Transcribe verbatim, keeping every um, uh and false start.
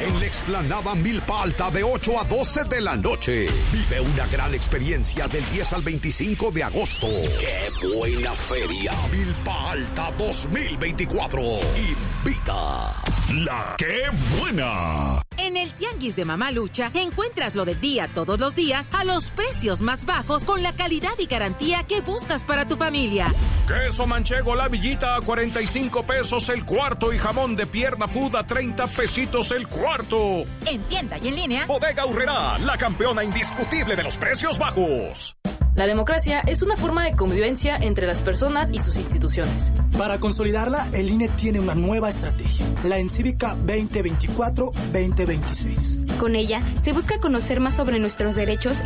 en la explanada Milpa Alta de ocho a doce de la noche. Vive una gran experiencia del diez al veinticinco de agosto. ¡Qué buena feria! Milpa Alta dos mil veinticuatro. Invita. La ¡Qué buena! En el Tianguis de Mamalucha encuentras lo del día todos los días a los precios más bajos con la calidad y garantía que buscas para tu familia. Queso manchego La Villita a cuarenta y cinco pesos el cuarto y jamón de pierna food a treinta pesitos el cuarto. En tienda y en línea. Bodega Aurrerá, la campeona indiscutible de los precios bajos. La democracia es una forma de convivencia entre las personas y sus instituciones. Para consolidarla, el I N E tiene una nueva estrategia, la Encívica veinte veinticuatro veinte veintiséis. Con ella, se busca conocer más sobre nuestros derechos